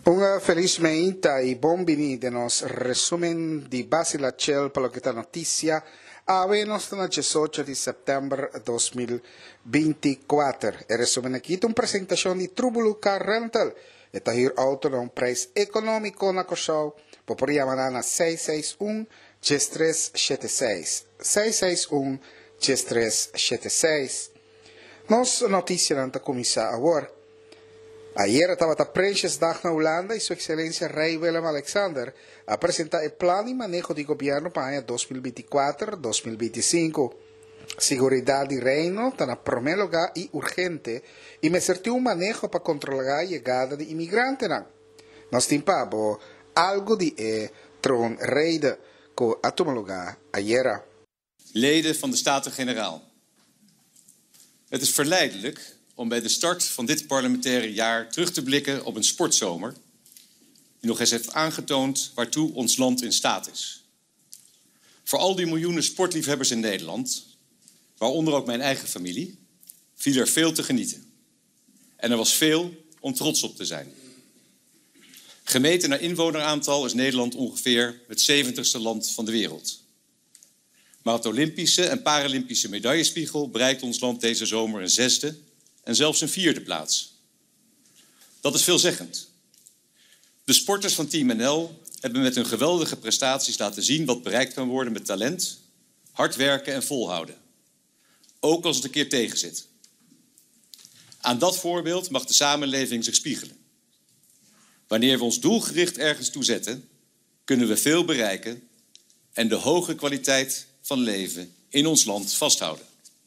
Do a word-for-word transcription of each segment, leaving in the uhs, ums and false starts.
Un felizmente e benvenuti nel resumen di Basila Cel per la notizia a nostra diciotto di settembre duemilaventiquattro. Il resumen aqui è una presentazione di Trubulu Car Rental e tahir auto a un prezzo economico na Cosau. Poporiamo na sei sei uno, tre sette sei. sei sei uno, tre sette sei. Nos notícia nanta comissa a war. Ayer estava a Prinsjesdag na Holanda e Sua Excelência Rei Willem-Alexander a apresentar o plano e manejo de governo para o ano dois mil e vinte e quatro a dois mil e vinte e cinco. Seguridade do reino está na primeiro lugar e urgente e me certiu um manejo para controlar a chegada de imigrantes. Nós temos algo de eh, troonrede que a tomar lugar ayer. Leden van de Staten-Generaal. Het is verleidelijk om bij de start van dit parlementaire jaar terug te blikken op een sportzomer die nog eens heeft aangetoond waartoe ons land in staat is. Voor al die miljoenen sportliefhebbers in Nederland, waaronder ook mijn eigen familie, viel er veel te genieten. En er was veel om trots op te zijn. Gemeten naar inwoneraantal is Nederland ongeveer het zeventigste land van de wereld. Maar op de Olympische en Paralympische medaillespiegel bereikt ons land deze zomer een zesde en zelfs een vierde plaats. Dat is veelzeggend. De sporters van Team N L hebben met hun geweldige prestaties laten zien wat bereikt kan worden met talent, hard werken en volhouden. Ook als het een keer tegenzit. Aan dat voorbeeld mag de samenleving zich spiegelen. Wanneer we ons doelgericht ergens toe zetten, kunnen we veel bereiken en de hoge kwaliteit van leven in ons land vasthouden.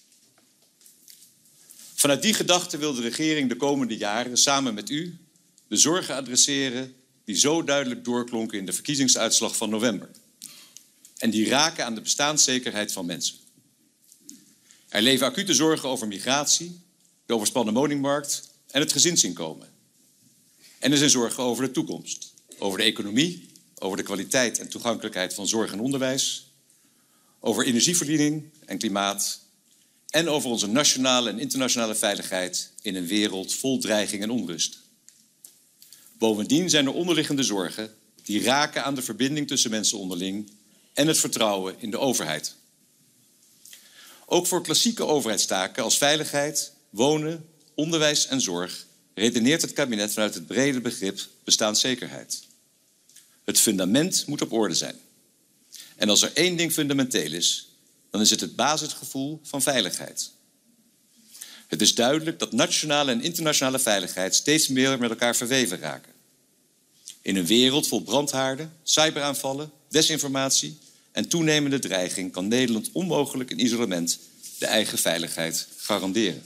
Vanuit die gedachte wil de regering de komende jaren samen met u de zorgen adresseren die zo duidelijk doorklonken in de verkiezingsuitslag van november. En die raken aan de bestaanszekerheid van mensen. Er leven acute zorgen over migratie, de overspannen woningmarkt en het gezinsinkomen. En er zijn zorgen over de toekomst, over de economie, over de kwaliteit en toegankelijkheid van zorg en onderwijs, over energievoorziening en klimaat en over onze nationale en internationale veiligheid in een wereld vol dreiging en onrust. Bovendien zijn er onderliggende zorgen die raken aan de verbinding tussen mensen onderling en het vertrouwen in de overheid. Ook voor klassieke overheidstaken als veiligheid, wonen, onderwijs en zorg redeneert het kabinet vanuit het brede begrip bestaanszekerheid. Het fundament moet op orde zijn. En als er één ding fundamenteel is, dan is het het basisgevoel van veiligheid. Het is duidelijk dat nationale en internationale veiligheid steeds meer met elkaar verweven raken. In een wereld vol brandhaarden, cyberaanvallen, desinformatie en toenemende dreiging kan Nederland onmogelijk in isolement de eigen veiligheid garanderen.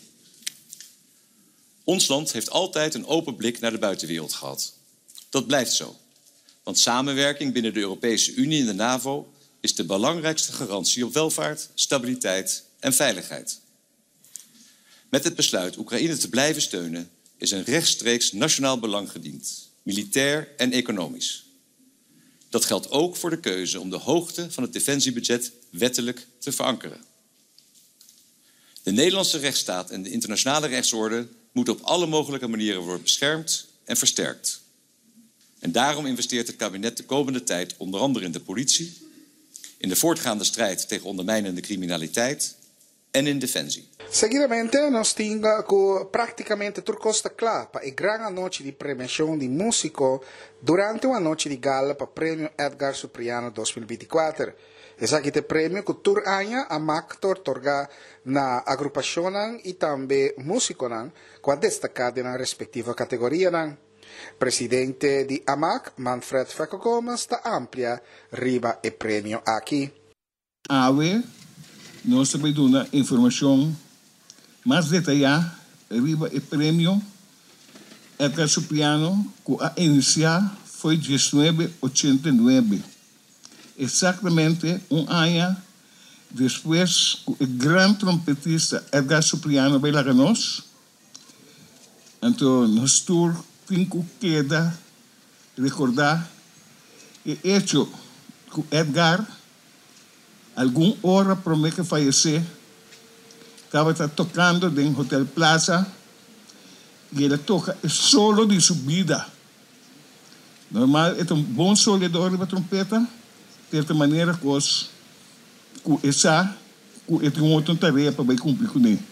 Ons land heeft altijd een open blik naar de buitenwereld gehad. Dat blijft zo. Want samenwerking binnen de Europese Unie en de NAVO is de belangrijkste garantie op welvaart, stabiliteit en veiligheid. Met het besluit Oekraïne te blijven steunen is een rechtstreeks nationaal belang gediend, militair en economisch. Dat geldt ook voor de keuze om de hoogte van het defensiebudget wettelijk te verankeren. De Nederlandse rechtsstaat en de internationale rechtsorde moeten op alle mogelijke manieren worden beschermd en versterkt. En daarom investeert het kabinet de komende tijd onder andere in de politie, in de voortgaande strijd tegen ondermijnende criminaliteit en in defensie. Seguidamente, nós temos que praticamente turcosta claro para a grande noite de premiação de músico durante uma noite de gala para o Prêmio Edgar Supriano dois mil e vinte e quatro. Esse aqui é o prêmio que tur año a Mactor torga na agrupação e também músico que a destacado na respectiva categoria. Presidente di A M A C, Manfred Feco Gomes, está amplia riba e prêmio aqui. Ave, nós também damos informação mais detalhada riba e prêmio Edgar Supriano, que a iniciar foi mil novecentos e oitenta e nove. Exatamente um ano depois que o grande trompetista Edgar Supriano veio lá a nós. Então, nós tour tenho que recordar o hecho que Edgar, alguma hora para mim que falecer, estava tocando no Hotel Plaza e ele toca solo de subida. Normal, é um bom soldador da trompeta, de maneira que os que essa que é uma outra tarefa para cumprir com ele.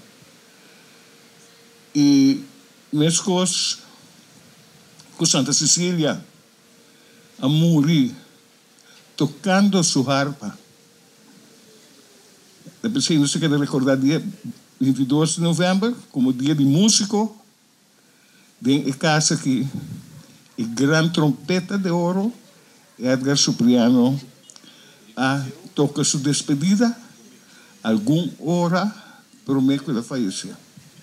E nas coisas com Santa Cecília a morrer tocando sua harpa. Depois não se quer recordar dia vinte e dois de novembro como dia de músico. Tem a casa que a grande trompeta de ouro Edgar Cipriano a toca sua despedida alguma hora para o mês que ele faleceu.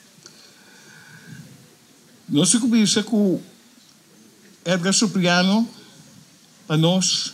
Nós se começa com Edgar Cipriano para nós,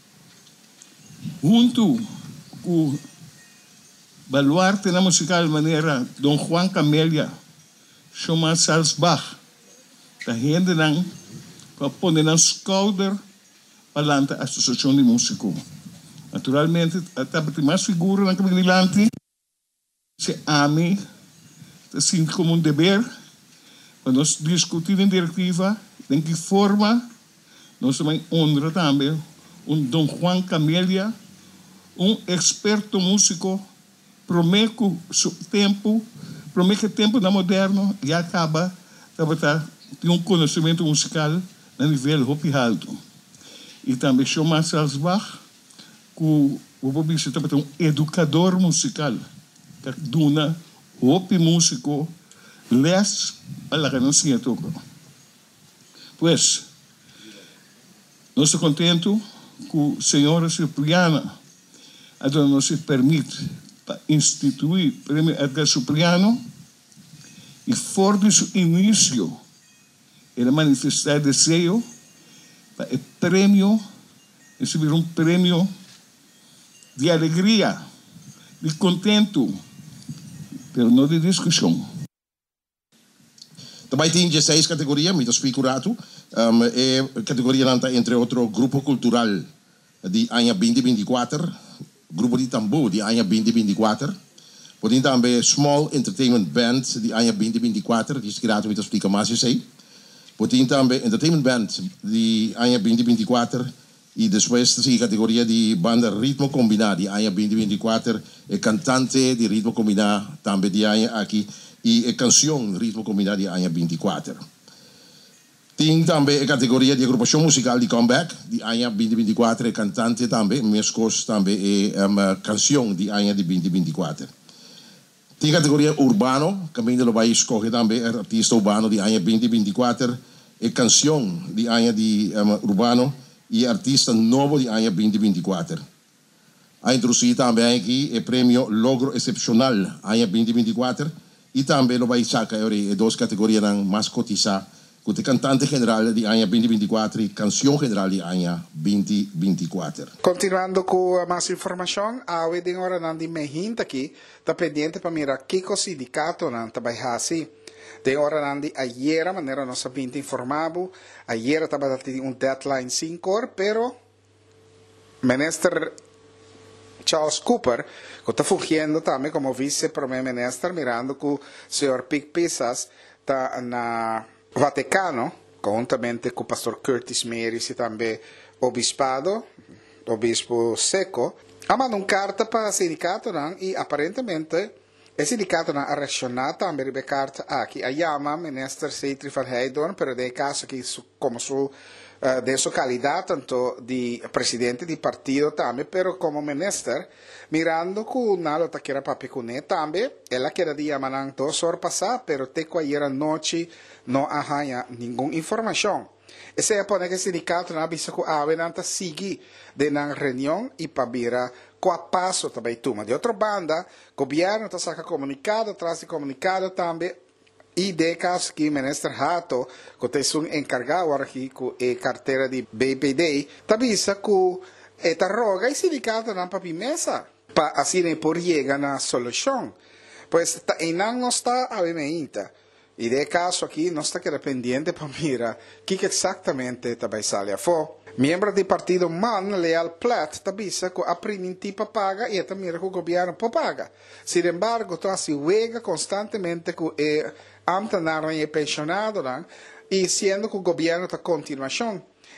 junto com o baluarte na musical maneira Dom Juan Camélia, chama Salzbach, da gente não põe na schouder para a Associação de Músicos. Naturalmente, tem mais figuras na Cabilante, se ame, se sente como um dever, para nós discutir em diretiva, em que forma, nós também honra também um Dom Juan Camélia, um experto músico, promete que o tempo, promete que o tempo da moderno e acaba de um conhecimento musical a nível muito alto. E também chama Salzbach, que o Bobista também um educador musical, que dona o músico les a la ganancia toca. Pois, nós estamos contentos que o senhor Cipriano nos permite instituir o Prêmio Edgar Cipriano e fora do seu início ele manifestar desejo para o prêmio, receber um prêmio de alegria, de contento, mas não de discussão. Também tem dezesseis categorias, muito figurado. Um, é categoria entre outro grupo cultural de ano vinte e vinte e quatro, grupo de tambor de ano vinte e vinte e quatro. Podem também Small Entertainment Band de ano vinte e vinte e quatro, que é criado, muito explica mais isso aí. Podem também Entertainment Band de ano vinte e vinte e quatro e depois a categoria de banda ritmo combinado de ano vinte e vinte e quatro, e cantante de ritmo combinado também de ano aqui. E a canção ritmo combinado de ano vinte e quatro. Tem também a categoria de agrupação musical de comeback de ano vinte e vinte e quatro, e cantante também, minhas coisas também é uma canção de ano de vinte e vinte e quatro. Tem a categoria urbano, que também ele vai escolher também artista urbano de ano vinte e vinte e quatro, e canção de ano de um, urbano e artista novo de ano vinte e vinte e quatro. A introduzir também aqui o prêmio Logro Excepcional ano vinte e vinte e quatro, e também lo vai sacar as duas categorias mais cotizadas, com o cantante general de ano vinte e vinte e quatro e canção general de ano vinte e vinte e quatro. Continuando com mais informação, a wedding hora não de mehinta aqui, está pendente para mirar que o sindicato não está baixando. De hora não de ayer, maneira nós sabemos informado, ayer estava dando um deadline cinco, pero minister Charles Cooper, que está fungindo também como vice-primeiro-ministro, mirando que o senhor Pic Pisas está na Vaticano, conjuntamente com o pastor Curtis Meris e também o obispado, o bispo Seco, ha mandado uma carta para o sindicato não, e aparentemente o sindicato não ha reaccionado também a carta aqui. A chama ministro Seitri van Heydon, pero de caso que como su Uh, de sua qualidade, tanto de presidente de partido também, pero como ministro, mirando que o Nalo taquera papicune também, ela queria dia manang dos horas passar, pero teco ayer noite não arranha nenhuma informação. Esse é por que o sindicato não avisa que a avenanta sigue de na reunião e para vira qual passo também toma. De outra banda, o governo está sacando comunicado, traz de comunicado também. E de caso que o ministro Hato, que é um encargado aqui com a carteira de B P D, avisa que esta roga e sindicato não para mesa para assim por chegar na solução. Pois e não está a ainda. E de caso aqui não está que pendiente para mirar que exatamente está vai sair a fora. Membro do partido Man Leal Platt avisa que a primitiva paga e esta mira que o governo paga. Sin embargo, então se juega constantemente com o amtenario é pensionado, não? E sendo que o governo está continuação.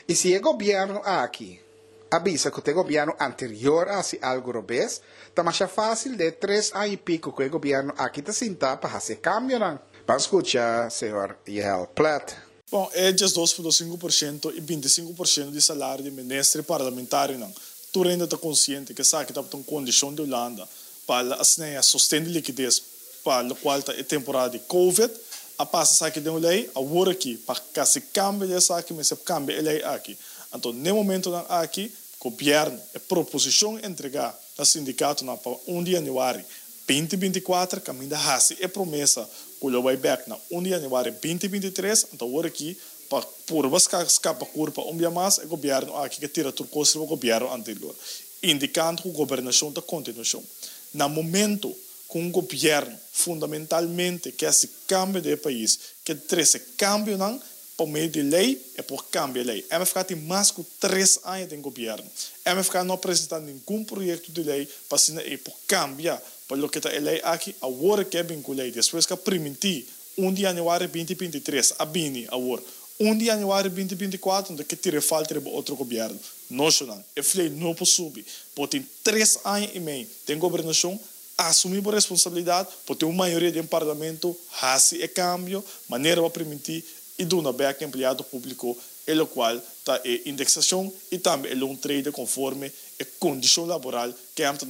E se o governo aqui avisa que o governo anterior hace algo robês, está mais fácil de três anos e pico que o governo aqui está sentado para fazer cambio, não? Vamos escutar, senhor Yael Plat. Bom, é dois vírgula cinco por cento e vinte e cinco por cento de salário de ministro parlamentar, não. Tu ainda está consciente que essa aqui está em condição de Holanda para a sustento de liquidez, para o qual está a temporada de Covid, a passa aqui de uma lei, a hora aqui, para que se cambie essa aqui, mas se cambie a lei aqui. Então, no momento aqui, o governo a proposição entregar ao sindicato para um de janeiro vinte e vinte e quatro, que ainda hace a promessa que ele vai back na um de janeiro vinte e vinte e três, então agora aqui, para por buscar escapa curva um dia mais, o governo aqui que tira tudo coisa do governo anterior, indicando que a governação da continuação. No momento que um governo fundamentalmente quer se cambio de país, que traz cambio não por meio de lei é por cambio de lei. A M F K tem mais de três anos de governo. A M F K não apresenta nenhum projeto de lei para se é por cambiar para o que está a lei aqui, agora que é vinculado. Depois que permitir um de janeiro vinte e vinte e três, a bini agora. um de janeiro vinte e vinte e quatro, onde que tira falta de outro governo. Nós não. É lei não possível. Porque tem três anos e meio de governação, assumir a responsabilidade, porque uma maioria do parlamento hace o cambio, maneira para permitir e do na beca empregado público, o qual está a indexação e também é um trade conforme a condição laboral que é a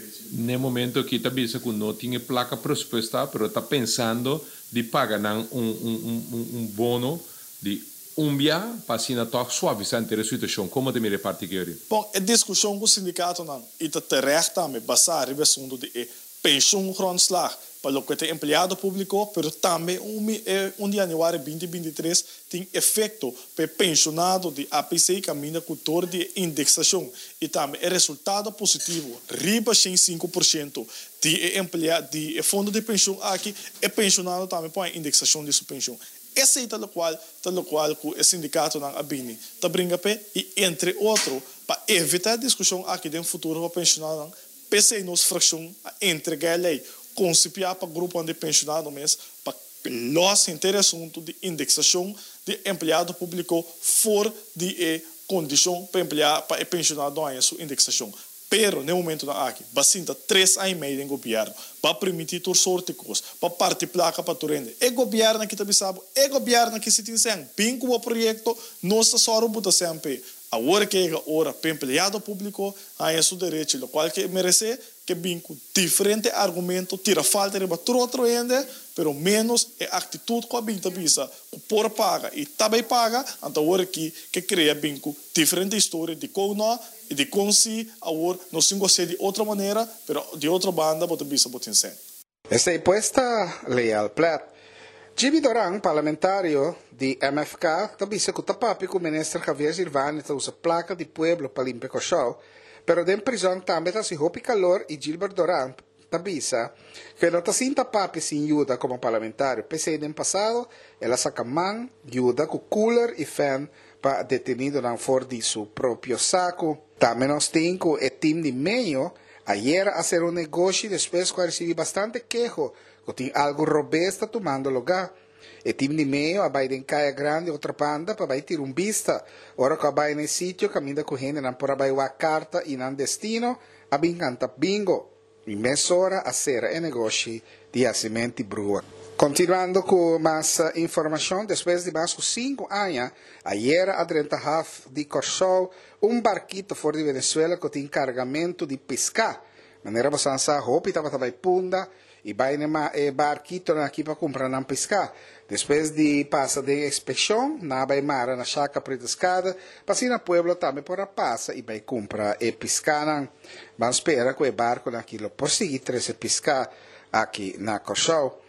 no momento que está dizendo que não tinha placa presupuestal, mas está pensando de pagar um, um, um, um bono de um dia para assim suavizar a situação. Como te me reparte aqui? Bom, a discussão com o sindicato não, e está terecht também basar a assunto de pensão grondslag para o que é empregado público, mas também um, um de janeiro vinte e vinte e três tem efeito para pensionado de A P C caminha com o de indexação e também é resultado positivo, riba cento e cinco por cento de empregado de fundo de pensão aqui é pensionado também para a indexação de sua pensão. Esse é o qual, o qual o sindicato não abine, está brinca e entre outros para evitar a discussão aqui no futuro para pensionado, P C nos fração a entregar a lei concipiar para o grupo de pensionado mesmo, para los interessantes de indexação de empregado público for de condição para empregado para pensionado a sua indexação. Pero, no momento da aqui, bastante três anos e meio em governo, para permitir toda sorte de coisas, para partir placa para turende. É governo que está sabe, é governo que se tem sem, bem com o projeto, não está só robusta sempre. Agora que é a hora para empregado público, a seu direito, o qual que merece, que bem com diferente argumento, tira falta de bater outro ainda, pero menos é a atitude que a bem está visa, por paga e também paga, então agora que que cria bem com diferente história de como e de como se agora não se gosta de outra maneira, pero de outra banda, bota visa botin sen. Esta é posta Leal Plat. Jimmy Doran, parlamentario de M F K, também se papi com o ministro Javier Silvani que usa placa de pueblo para limpar o chão, pero dentro da prisão também está se roupa calor e Gilbert Doran também que não está sinta papi sem ajuda como parlamentario. Pensei no passado, ela saca man, ajuda com cooler e fan para detenido não for de seu próprio saco. Também nós temos o time de meio, ayer a hacer um negócio depois que recebi bastante quejo que tem algo robusto tomando lugar. O time de meio vai em caia grande outra banda para vai ter um vista. Ora que vai no sítio, caminha com gente não por vai a carta e não destino, a bem canta bingo. E meia hora a ser o negócio de acimento brua. Continuando com mais informação, depois de mais de cinco anos, ayer a trinta half de Corsol, um barquito fora de Venezuela que tem cargamento de pesca. Maneira bastante roupa, estava também punda, e vai no barquito aqui para comprar não pescar. Depois de passar de inspeção, na vai mar na chácara predescada, passa na pueblo também por a passa e vai comprar e pescar. Vamos esperar que o barco naquilo por seguir treze pescar aqui na Corsol.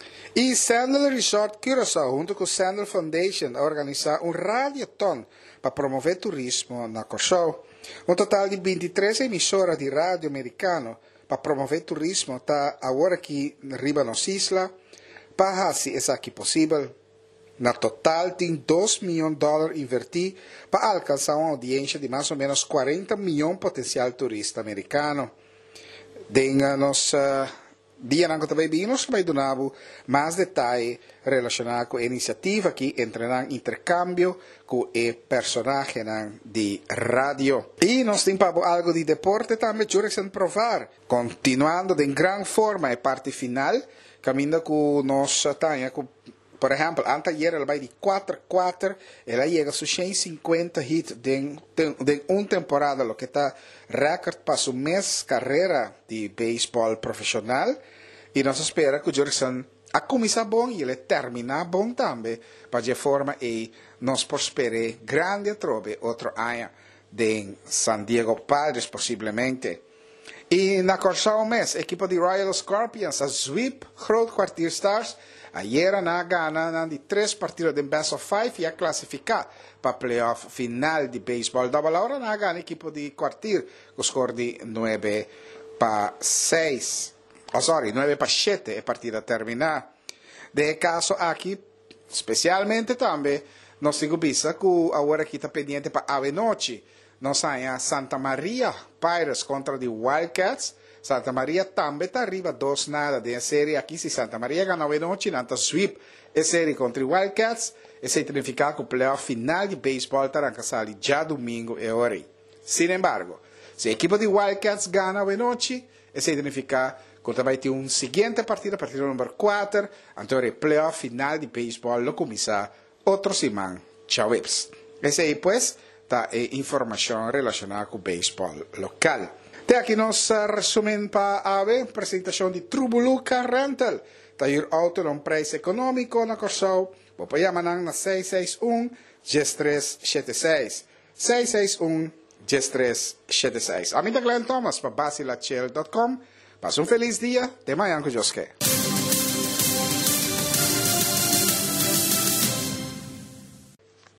E Sandal Resort Curaçao, junto com o Sandal Foundation, organiza um radioton para promover turismo na Corsol. Um total de vinte e três emissoras de rádio americano para promover turismo está agora aqui riba nas islas. Para se é aqui possível. Na total tem dois milhões de dólares invertidos para alcançar uma audiência de mais ou menos quarenta milhões potencial turista americano. Denga nos uh, dia não também vimos vai donar mais detalhes relacionados com a iniciativa que entra em intercâmbio com o personagem de rádio. E nós temos algo de deporte também, Jurickson provar, continuando de grande forma a parte final, caminhando com nós, com por exemplo, anteayer ela vai de quatro a quatro, ela chega a sus ciento cincuenta hits de, de, de uma temporada, lo que está récord para su mês carreira de beisebol profissional. E nós espera que o Jurickson a começar bom e ele terminar bom também, para de forma e nós prospere grande trobe outro ano de San Diego Padres possivelmente. E na corsa um mês, a equipe de Royal Scorpions, a sweep groot kwartier Stars, ayer na gana de três partidos de Best of Five e a classificar para playoff final de beisebol. Da hora na gana a equipe de kwartier, com score de nove para seis. Oh, sorry, nove para sete a partida terminar. De caso aqui, especialmente também, nós temos visto que agora aqui está pendiente para a noite. Nós temos Santa Maria Pirates contra de Wildcats. Santa Maria também está arriba dois nada de série aqui. Se Santa Maria ganha a noite, não está sweep a série contra Wildcats. Isso significa que o playoff final de beisebol está arrancando já domingo e hora. Sin embargo, se a equipe de Wildcats ganha a noite, isso significa que vai ter um seguinte partido, partido número quatro, então o playoff final de beisebol lo começa outro semana. Tchau, Ips. Esse aí, pues, está a informação relacionada com o beisebol local. Até aqui nós resumimos para a apresentação de Trubuluca Rental. Está aí auto num preço econômico na Corsau. Vou para chamar na seis seis um, três sete seis. seis seis um, três sete seis. A mim é Glenn Thomas para basilachel ponto com. Passa um feliz dia. Até amanhã com Deus quer.